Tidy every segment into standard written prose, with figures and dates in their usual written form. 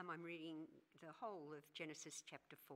I'm reading the whole of Genesis chapter 4.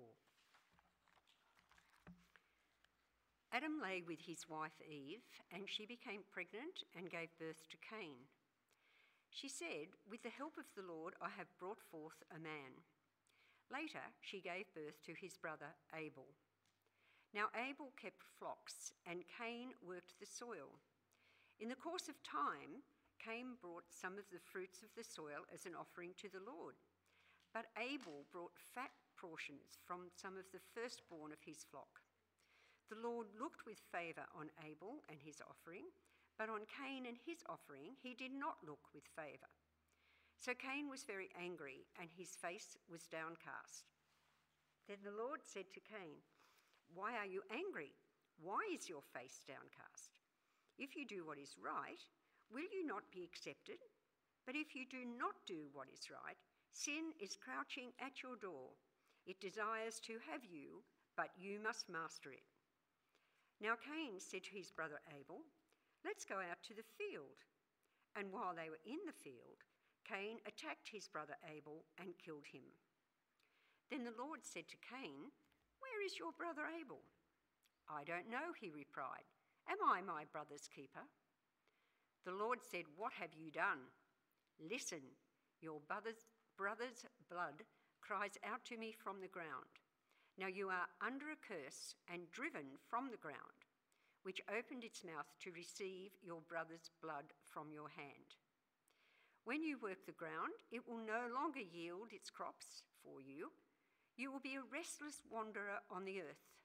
Adam lay with his wife Eve, and she became pregnant and gave birth to Cain. She said, "With the help of the Lord, I have brought forth a man." Later, she gave birth to his brother Abel. Now Abel kept flocks, and Cain worked the soil. In the course of time, Cain brought some of the fruits of the soil as an offering to the Lord. But Abel brought fat portions from some of the firstborn of his flock. The Lord looked with favour on Abel and his offering, but on Cain and his offering he did not look with favour. So Cain was very angry, and his face was downcast. Then the Lord said to Cain, "Why are you angry? Why is your face downcast? If you do what is right, will you not be accepted? But if you do not do what is right, sin is crouching at your door. It desires to have you, but you must master it." Now Cain said to his brother Abel, "Let's go out to the field." And while they were in the field, Cain attacked his brother Abel and killed him. Then the Lord said to Cain, "Where is your brother Abel?" "I don't know," he replied. "Am I my brother's keeper?" The Lord said, "What have you done? Listen, your brother's blood cries out to me from the ground. Now you are under a curse and driven from the ground, which opened its mouth to receive your brother's blood from your hand. When you work the ground, it will no longer yield its crops for you. You will be a restless wanderer on the earth."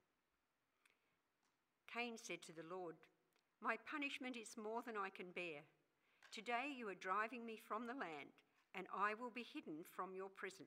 Cain said to the Lord, "My punishment is more than I can bear. Today you are driving me from the land, and I will be hidden from your presence.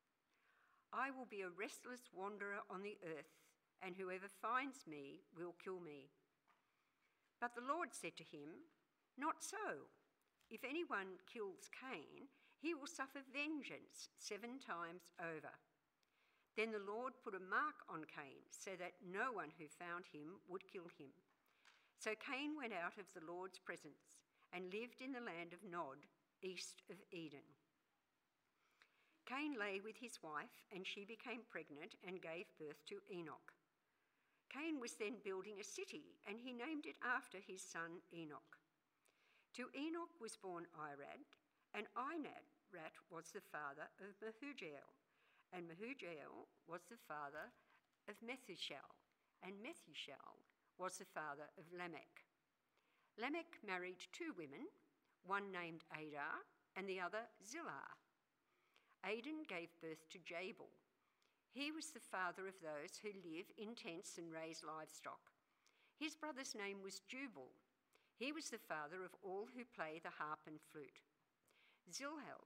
I will be a restless wanderer on the earth, and whoever finds me will kill me." But the Lord said to him, "Not so. If anyone kills Cain, he will suffer vengeance 7 times over." Then the Lord put a mark on Cain so that no one who found him would kill him. So Cain went out of the Lord's presence and lived in the land of Nod, east of Eden. Cain lay with his wife, and she became pregnant and gave birth to Enoch. Cain was then building a city, and he named it after his son Enoch. To Enoch was born Irad, and Irad was the father of Mehujael, and Mehujael was the father of Methuselah, and Methuselah was the father of Lamech. Lamech married 2 women, one named Adah and the other Zillah. Adah gave birth to Jabal. He was the father of those who live in tents and raise livestock. His brother's name was Jubal. He was the father of all who play the harp and flute. Zillah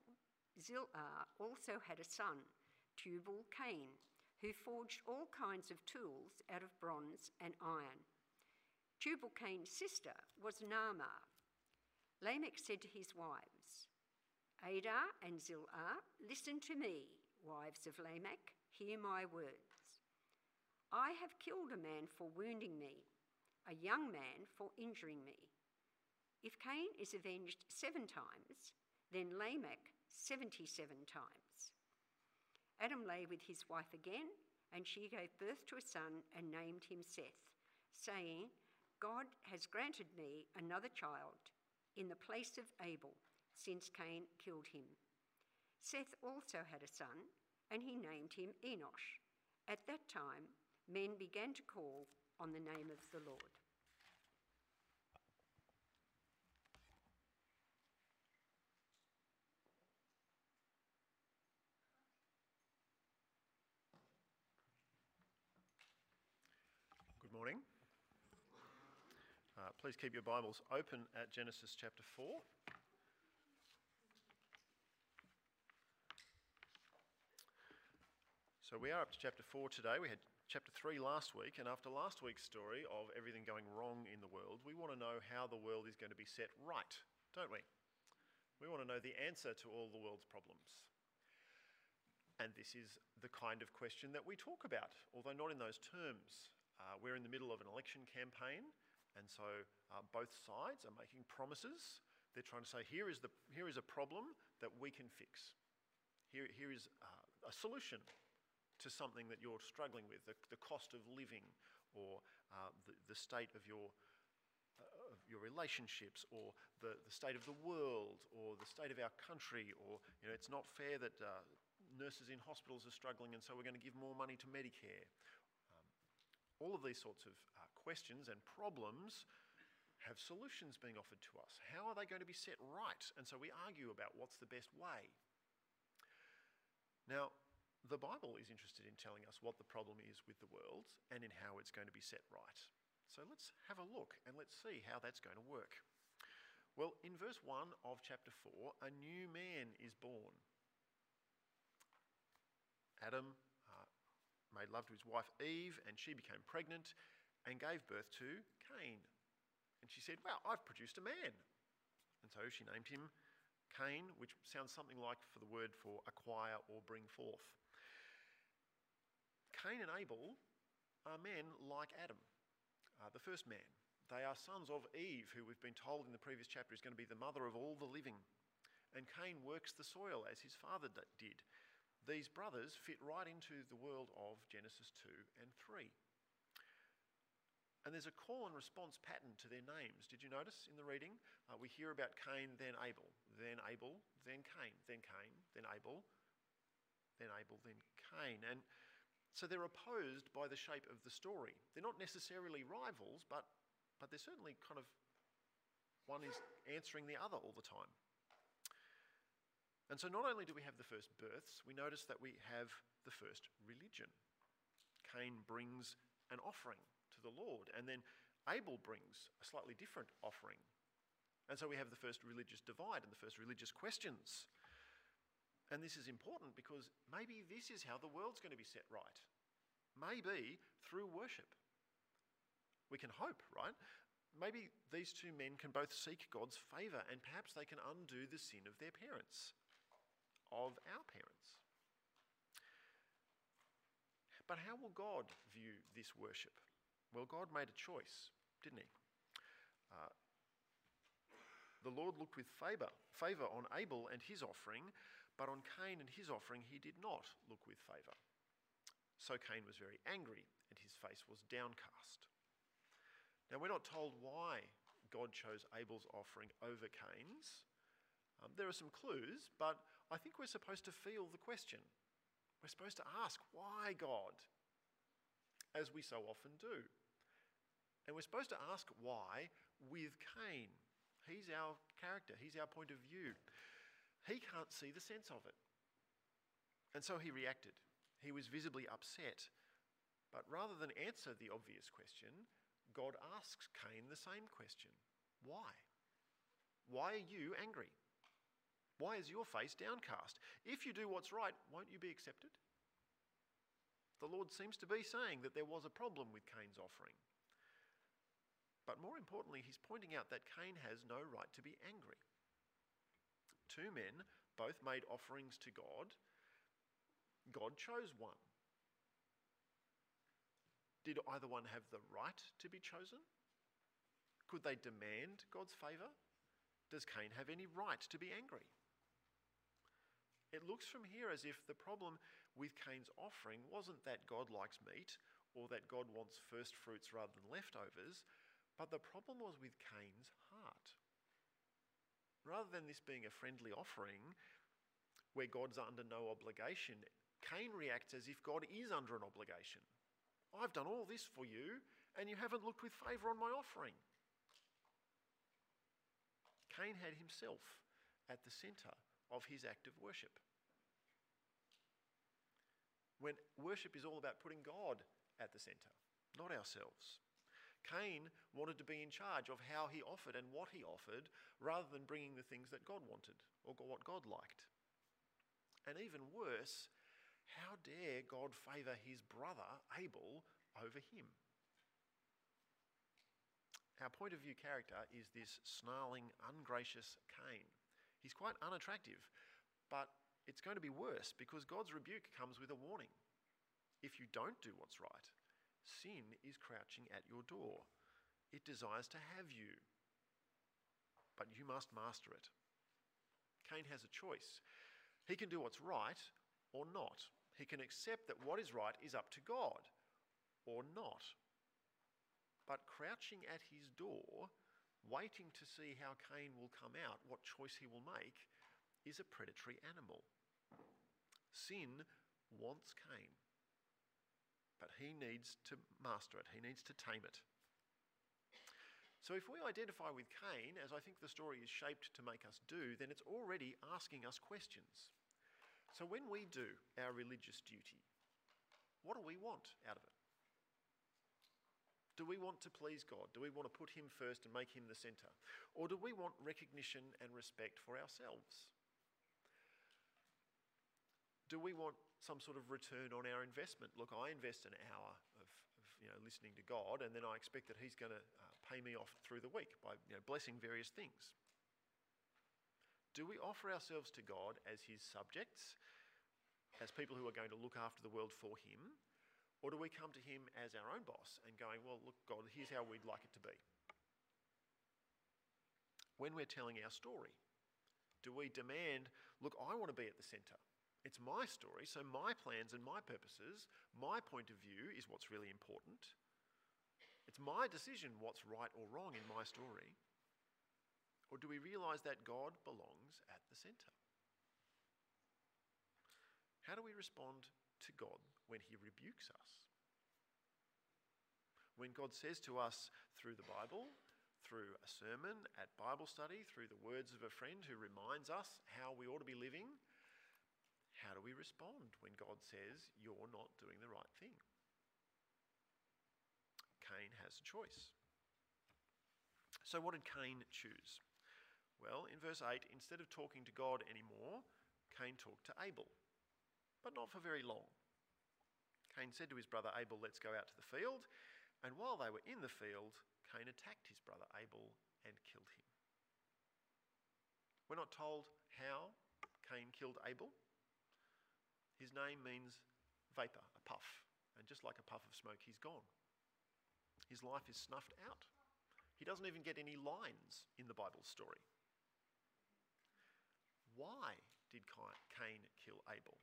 also had a son, Tubal-Cain, who forged all kinds of tools out of bronze and iron. Tubal-Cain's sister was Naamah. Lamech said to his wives, "Adah and Zillah, listen to me, wives of Lamech, hear my words. I have killed a man for wounding me, a young man for injuring me. If Cain is avenged 7 times, then Lamech 77 times. Adam lay with his wife again, and she gave birth to a son and named him Seth, saying, God has granted me another child in the place of Abel, since Cain killed him. Seth also had a son, and he named him Enosh. At that time, men began to call on the name of the Lord." Good morning. Please keep your Bibles open at Genesis chapter 4. So we are up to chapter 4 today. We had chapter 3 last week, and after last week's story of everything going wrong in the world, we want to know how the world is going to be set right, don't we? We want to know the answer to all the world's problems. And this is the kind of question that we talk about, although not in those terms. We're in the middle of an election campaign, and so both sides are making promises. They're trying to say, here is a problem that we can fix. here is a solution to something that you're struggling with, the cost of living, or the state of your relationships, or the state of the world, or the state of our country, or it's not fair that nurses in hospitals are struggling, and so we're going to give more money to Medicare. All of these sorts of questions and problems have solutions being offered to us. How are they going to be set right? And so we argue about what's the best way. Now, the Bible is interested in telling us what the problem is with the world and in how it's going to be set right. So let's have a look and let's see how that's going to work. Well, in verse 1 of chapter 4, a new man is born. Adam made love to his wife Eve, and she became pregnant and gave birth to Cain. And she said, "Wow, I've produced a man." And so she named him Cain, which sounds something like for the word for acquire or bring forth. Cain and Abel are men like Adam, the first man. They are sons of Eve, who we've been told in the previous chapter is going to be the mother of all the living. And Cain works the soil as his father did. These brothers fit right into the world of Genesis 2 and 3. And there's a call and response pattern to their names. Did you notice in the reading? We hear about Cain, then Abel, then Abel, then Cain, then Cain, then Abel, then Abel, then Cain. And so they're opposed by the shape of the story. They're not necessarily rivals, but they're certainly kind of, one is answering the other all the time. And so not only do we have the first births, we notice that we have the first religion. Cain brings an offering to the Lord, and then Abel brings a slightly different offering. And so we have the first religious divide and the first religious questions. And this is important because maybe this is how the world's going to be set right. Maybe through worship. We can hope, right? Maybe these two men can both seek God's favour, and perhaps they can undo the sin of their parents, of our parents. But how will God view this worship? Well, God made a choice, didn't he? The Lord looked with favour on Abel and his offering, but on Cain and his offering he did not look with favour. So Cain was very angry and his face was downcast. Now, we're not told why God chose Abel's offering over Cain's. There are some clues, but I think we're supposed to feel the question. We're supposed to ask, why God? As we so often do. And we're supposed to ask why with Cain. He's our character. He's our point of view. He can't see the sense of it. And so he reacted. He was visibly upset. But rather than answer the obvious question, God asks Cain the same question. Why? Why are you angry? Why is your face downcast? If you do what's right, won't you be accepted? The Lord seems to be saying that there was a problem with Cain's offering. But more importantly, he's pointing out that Cain has no right to be angry. Two men both made offerings to God. God chose one. Did either one have the right to be chosen? Could they demand God's favour? Does Cain have any right to be angry? It looks from here as if the problem with Cain's offering wasn't that God likes meat or that God wants first fruits rather than leftovers, but the problem was with Cain's heart. Rather than this being a friendly offering where God's under no obligation, Cain reacts as if God is under an obligation. I've done all this for you and you haven't looked with favour on my offering. Cain had himself at the centre of his act of worship. When worship is all about putting God at the centre, not ourselves. Cain wanted to be in charge of how he offered and what he offered rather than bringing the things that God wanted or what God liked. And even worse, how dare God favour his brother Abel over him? Our point of view character is this snarling, ungracious Cain. He's quite unattractive, but it's going to be worse because God's rebuke comes with a warning. If you don't do what's right, sin is crouching at your door. It desires to have you, but you must master it. Cain has a choice. He can do what's right or not. He can accept that what is right is up to God or not. But crouching at his door, waiting to see how Cain will come out, what choice he will make, is a predatory animal. Sin wants Cain, but he needs to master it. He needs to tame it. So if we identify with Cain, as I think the story is shaped to make us do, then it's already asking us questions. So when we do our religious duty, what do we want out of it? Do we want to please God? Do we want to put him first and make him the centre? Or do we want recognition and respect for ourselves? Do we want some sort of return on our investment? Look, I invest an hour of listening to God, and then I expect that he's going to pay me off through the week by blessing various things. Do we offer ourselves to God as his subjects, as people who are going to look after the world for him? Or do we come to him as our own boss and going, well, look, God, here's how we'd like it to be? When we're telling our story, do we demand, look, I want to be at the centre. It's my story, so my plans and my purposes, my point of view is what's really important. It's my decision what's right or wrong in my story. Or do we realise that God belongs at the centre? How do we respond to God when he rebukes us? When God says to us through the Bible, through a sermon, at Bible study, through the words of a friend who reminds us how we ought to be living, how do we respond when God says you're not doing the right thing? Cain has a choice. So what did Cain choose? Well, in verse 8, instead of talking to God anymore, Cain talked to Abel, but not for very long. Cain said to his brother Abel, let's go out to the field. And while they were in the field, Cain attacked his brother Abel and killed him. We're not told how Cain killed Abel. His name means vapour, a puff. And just like a puff of smoke, he's gone. His life is snuffed out. He doesn't even get any lines in the Bible story. Why did Cain kill Abel?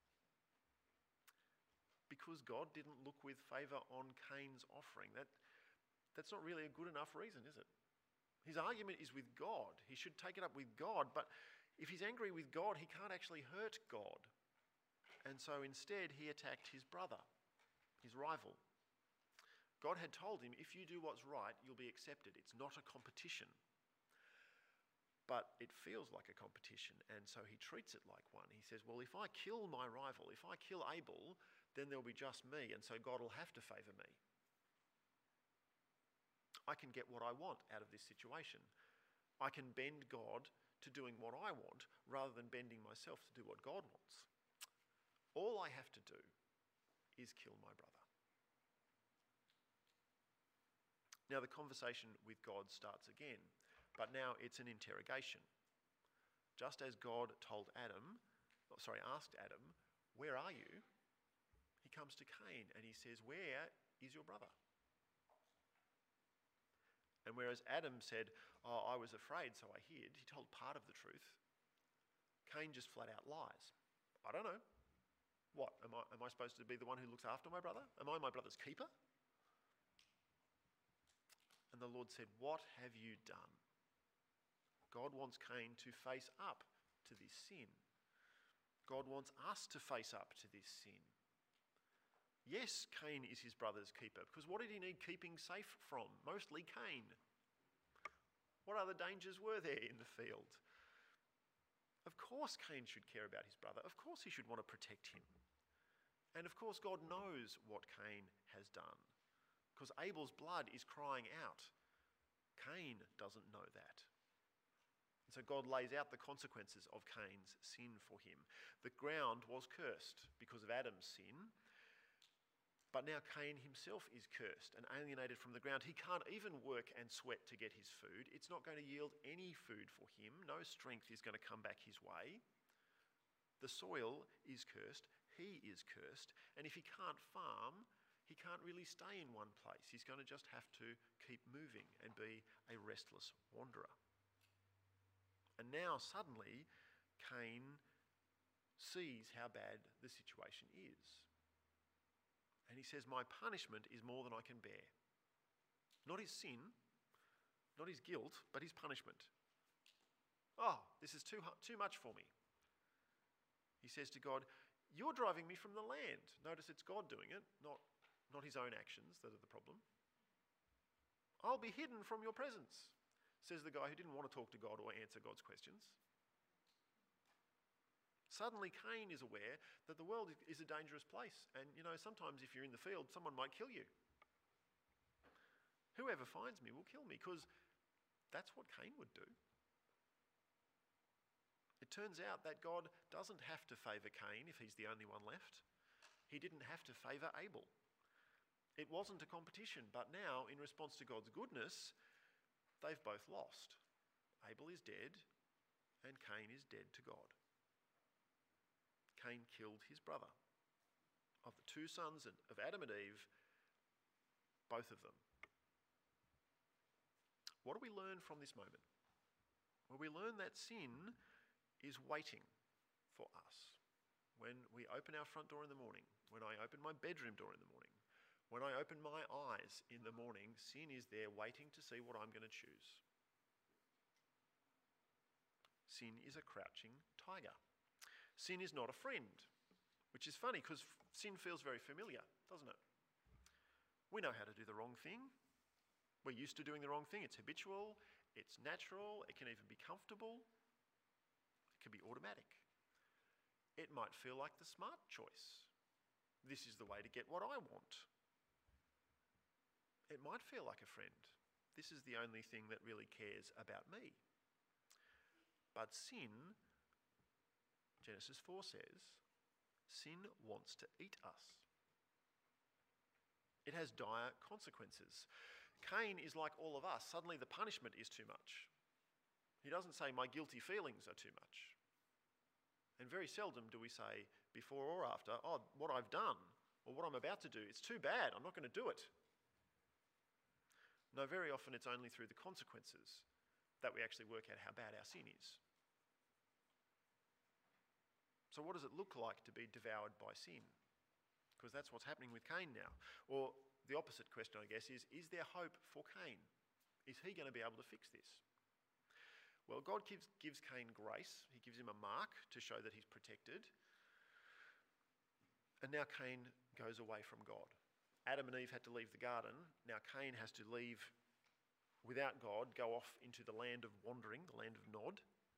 Because God didn't look with favour on Cain's offering. That's not really a good enough reason, is it? His argument is with God. He should take it up with God, but if he's angry with God, he can't actually hurt God. And so instead, he attacked his brother, his rival. God had told him, if you do what's right, you'll be accepted. It's not a competition. But it feels like a competition, and so he treats it like one. He says, well, if I kill my rival, if I kill Abel, then there'll be just me, and so God will have to favour me. I can get what I want out of this situation. I can bend God to doing what I want rather than bending myself to do what God wants. All I have to do is kill my brother. Now the conversation with God starts again, but now it's an interrogation. Just as God asked Adam, where are you? He comes to Cain and he says, where is your brother? And whereas Adam said, oh, I was afraid, so I hid, he told part of the truth. Cain just flat out lies. I don't know. What, am I supposed to be the one who looks after my brother? Am I my brother's keeper? And the Lord said, what have you done? God wants Cain to face up to this sin. God wants us to face up to this sin. Yes, Cain is his brother's keeper, because what did he need keeping safe from? Mostly Cain. What other dangers were there in the field? Of course Cain should care about his brother. Of course he should want to protect him. And of course God knows what Cain has done, because Abel's blood is crying out. Cain doesn't know that. And so God lays out the consequences of Cain's sin for him. The ground was cursed because of Adam's sin, but now Cain himself is cursed and alienated from the ground. He can't even work and sweat to get his food. It's not going to yield any food for him. No strength is going to come back his way. The soil is cursed. He is cursed. And if he can't farm, he can't really stay in one place. He's going to just have to keep moving and be a restless wanderer. And now suddenly, Cain sees how bad the situation is. And he says, my punishment is more than I can bear. Not his sin, not his guilt, but his punishment. Oh, this is too much for me. He says to God, you're driving me from the land. Notice it's God doing it, not his own actions that are the problem. I'll be hidden from your presence, says the guy who didn't want to talk to God or answer God's questions. Suddenly Cain is aware that the world is a dangerous place. And, sometimes if you're in the field, someone might kill you. Whoever finds me will kill me, because that's what Cain would do. It turns out that God doesn't have to favour Cain if he's the only one left. He didn't have to favour Abel. It wasn't a competition, but now, in response to God's goodness, they've both lost. Abel is dead, and Cain is dead to God. Cain killed his brother. Of the two sons of Adam and Eve, both of them. What do we learn from this moment? Well, we learn that sin is waiting for us. When we open our front door in the morning, when I open my bedroom door in the morning, when I open my eyes in the morning, sin is there waiting to see what I'm going to choose. Sin is a crouching tiger. Sin is not a friend, which is funny because sin feels very familiar, doesn't it? We know how to do the wrong thing. We're used to doing the wrong thing. It's habitual, it's natural, it can even be comfortable, it can be automatic. It might feel like the smart choice. This is the way to get what I want. It might feel like a friend. This is the only thing that really cares about me. But sin, Genesis 4 says, sin wants to eat us. It has dire consequences. Cain is like all of us. Suddenly the punishment is too much. He doesn't say my guilty feelings are too much. And very seldom do we say before or after, oh, what I've done or what I'm about to do, it's too bad, I'm not going to do it. No, very often it's only through the consequences that we actually work out how bad our sin is. So what does it look like to be devoured by sin? Because that's what's happening with Cain now. Or the opposite question, I guess, is there hope for Cain? Is he going to be able to fix this? Well, God gives Cain grace. He gives him a mark to show that he's protected. And now Cain goes away from God. Adam and Eve had to leave the garden. Now Cain has to leave without God, go off into the land of wandering, the land of Nod.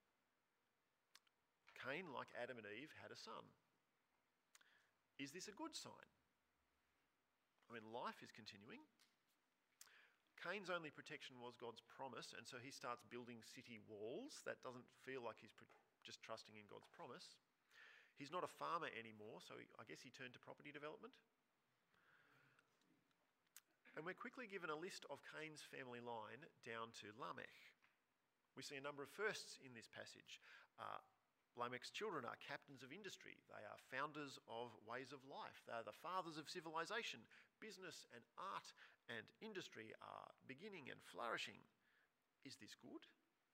Cain, like Adam and Eve, had a son. Is this a good sign? I mean, life is continuing. Cain's only protection was God's promise, and so he starts building city walls. That doesn't feel like he's just trusting in God's promise. He's not a farmer anymore, so I guess he turned to property development. And we're quickly given a list of Cain's family line down to Lamech. We see a number of firsts in this passage. Lamech's children are captains of industry. They are founders of ways of life. They are the fathers of civilization. Business and art and industry are beginning and flourishing. Is this good?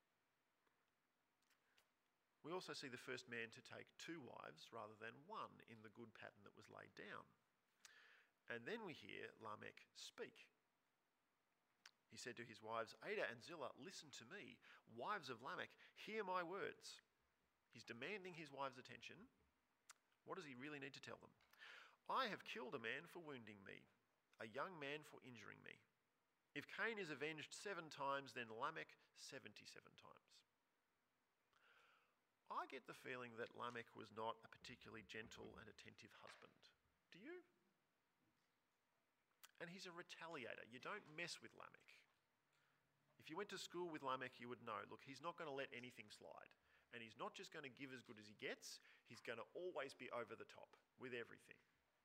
We also see the first man to take 2 wives rather than 1 in the good pattern that was laid down. And then we hear Lamech speak. He said to his wives, Adah and Zillah, listen to me. Wives of Lamech, hear my words. He's demanding his wives' attention. What does he really need to tell them? I have killed a man for wounding me, a young man for injuring me. If Cain is avenged 7 times, then Lamech 77 times. I get the feeling that Lamech was not a particularly gentle and attentive husband. Do you? And he's a retaliator. You don't mess with Lamech. If you went to school with Lamech, you would know, look, he's not going to let anything slide. And he's not just going to give as good as he gets, he's going to always be over the top with everything.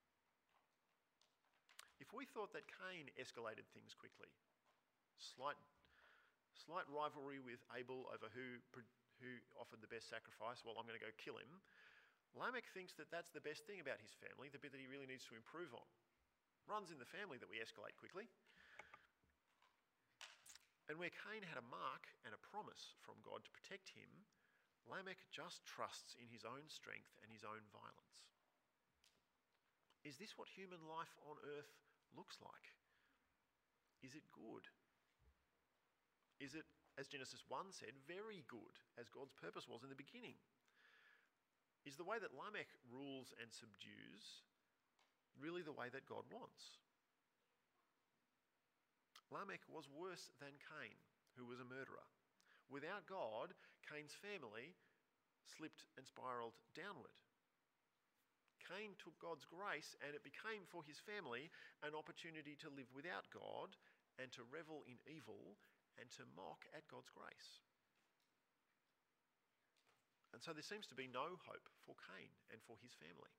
If we thought that Cain escalated things quickly, slight rivalry with Abel over who offered the best sacrifice, well, I'm going to go kill him, Lamech thinks that that's the best thing about his family, the bit that he really needs to improve on. Runs in the family that we escalate quickly. And where Cain had a mark and a promise from God to protect him, Lamech just trusts in his own strength and his own violence. Is this what human life on earth looks like? Is it good? Is it, as Genesis 1 said, very good, as God's purpose was in the beginning? Is the way that Lamech rules and subdues really the way that God wants? Lamech was worse than Cain, who was a murderer. Without God, Cain's family slipped and spiralled downward. Cain took God's grace, and it became for his family an opportunity to live without God and to revel in evil and to mock at God's grace. And so there seems to be no hope for Cain and for his family.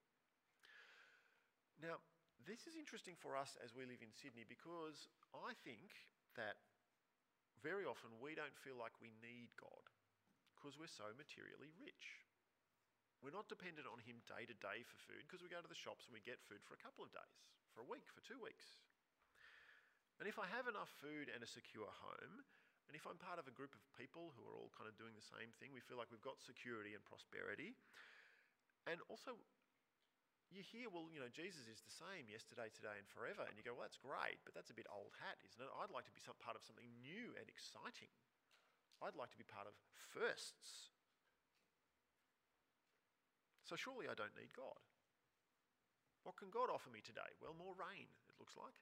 Now, this is interesting for us as we live in Sydney, because I think that very often we don't feel like we need God because we're so materially rich. We're not dependent on him day to day for food because we go to the shops and we get food for a couple of days, for a week, for 2 weeks. And if I have enough food and a secure home, and if I'm part of a group of people who are all kind of doing the same thing, we feel like we've got security and prosperity. And also, you hear, well, you know, Jesus is the same yesterday, today, and forever. And you go, well, that's great, but that's a bit old hat, isn't it? I'd like to be part of something new and exciting. I'd like to be part of firsts. So surely I don't need God. What can God offer me today? Well, more rain, it looks like.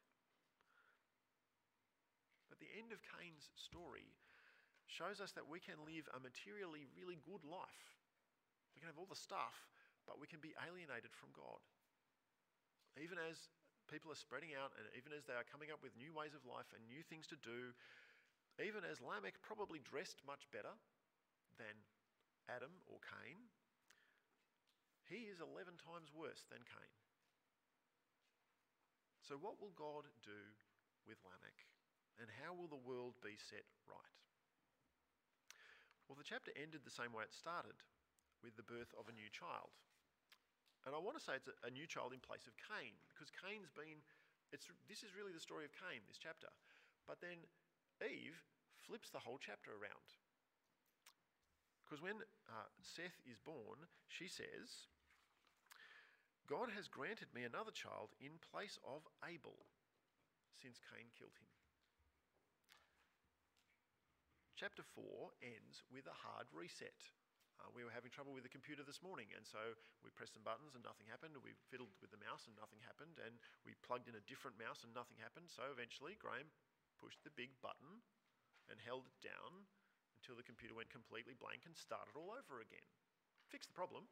But the end of Cain's story shows us that we can live a materially really good life. We can have all the stuff, but we can be alienated from God. Even as people are spreading out and even as they are coming up with new ways of life and new things to do, even as Lamech probably dressed much better than Adam or Cain, he is 11 times worse than Cain. So what will God do with Lamech? And how will the world be set right? Well, the chapter ended the same way it started, with the birth of a new child. And I want to say it's a new child in place of Cain, because this is really the story of Cain, this chapter. But then Eve flips the whole chapter around. Because when Seth is born, she says, God has granted me another child in place of Abel, since Cain killed him. Chapter 4 ends with a hard reset. We were having trouble with the computer this morning, and so we pressed some buttons and nothing happened. We fiddled with the mouse and nothing happened, and we plugged in a different mouse and nothing happened. So eventually Graham pushed the big button and held it down until the computer went completely blank and started all over again. Fixed the problem.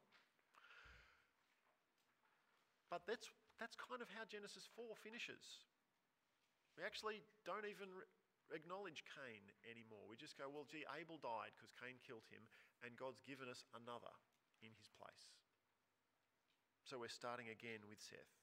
But that's kind of how Genesis 4 finishes. We actually don't even acknowledge Cain anymore. We just go, well, gee, Abel died because Cain killed him, and God's given us another in his place. So we're starting again with Seth.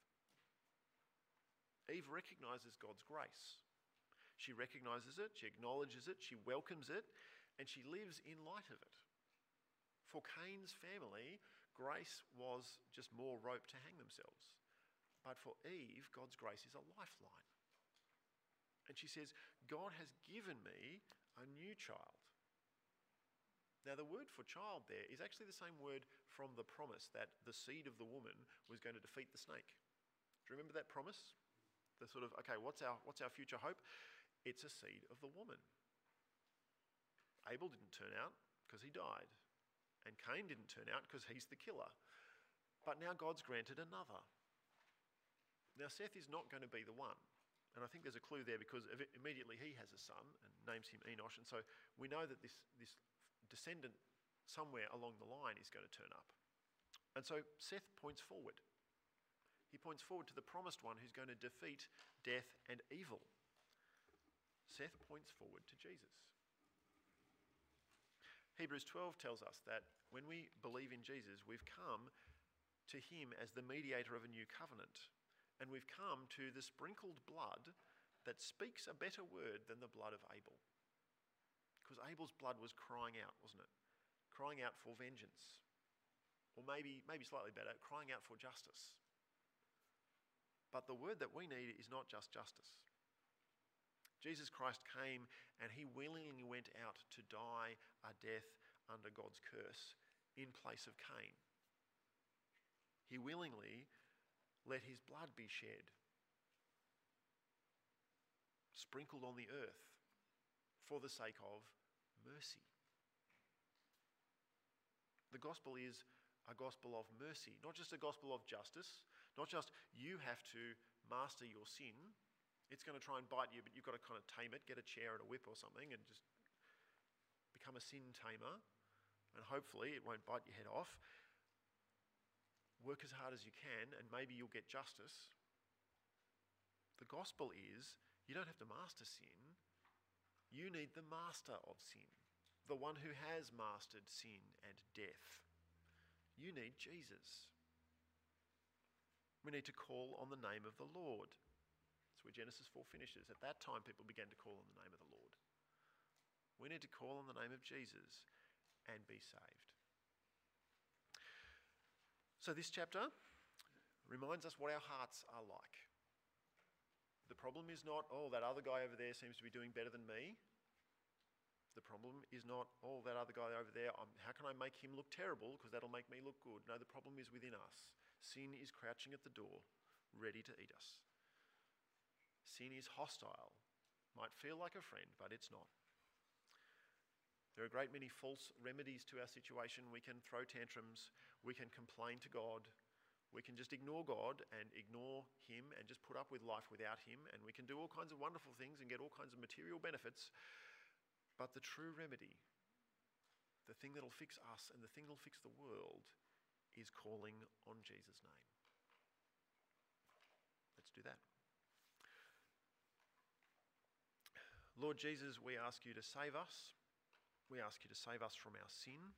Eve recognises God's grace. She recognises it, she acknowledges it, she welcomes it, and she lives in light of it. For Cain's family, grace was just more rope to hang themselves. But for Eve, God's grace is a lifeline. And she says, God has given me a new child. Now, the word for child there is actually the same word from the promise that the seed of the woman was going to defeat the snake. Do you remember that promise? The sort of, okay, what's our future hope? It's a seed of the woman. Abel didn't turn out because he died. And Cain didn't turn out because he's the killer. But now God's granted another. Now, Seth is not going to be the one. And I think there's a clue there because immediately he has a son and names him Enosh. And so we know that this descendant somewhere along the line is going to turn up. And so Seth points forward. He points forward to the promised one who's going to defeat death and evil. Seth points forward to Jesus. Hebrews 12 tells us that when we believe in Jesus, we've come to him as the mediator of a new covenant. And we've come to the sprinkled blood that speaks a better word than the blood of Abel. Because Abel's blood was crying out, wasn't it? Crying out for vengeance. Or maybe slightly better, crying out for justice. But the word that we need is not just justice. Jesus Christ came and he willingly went out to die a death under God's curse in place of Cain. He willingly let his blood be shed, sprinkled on the earth for the sake of mercy. The gospel is a gospel of mercy, not just a gospel of justice, not just you have to master your sin. It's going to try and bite you, but you've got to kind of tame it, get a chair and a whip or something and just become a sin tamer, and hopefully it won't bite your head off. Work as hard as you can and maybe you'll get justice. The gospel is you don't have to master sin. You need the master of sin, the one who has mastered sin and death. You need Jesus. We need to call on the name of the Lord. That's where Genesis 4 finishes. At that time, people began to call on the name of the Lord. We need to call on the name of Jesus and be saved. So this chapter reminds us what our hearts are like. The problem is not, oh, that other guy over there seems to be doing better than me. The problem is not, oh, that other guy over there, how can I make him look terrible because that'll make me look good? No, the problem is within us. Sin is crouching at the door, ready to eat us. Sin is hostile. Might feel like a friend, but it's not. There are a great many false remedies to our situation. We can throw tantrums. We can complain to God. We can just ignore God and ignore him and just put up with life without him. And we can do all kinds of wonderful things and get all kinds of material benefits. But the true remedy, the thing that'll fix us and the thing that'll fix the world, is calling on Jesus' name. Let's do that. Lord Jesus, we ask you to save us. We ask you to save us from our sin.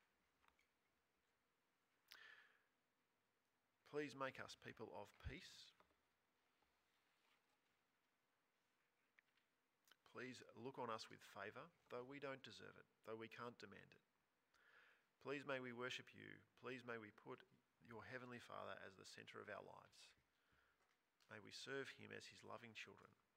Please make us people of peace. Please look on us with favour, though we don't deserve it, though we can't demand it. Please may we worship you. Please may we put your Heavenly Father as the centre of our lives. May we serve him as his loving children.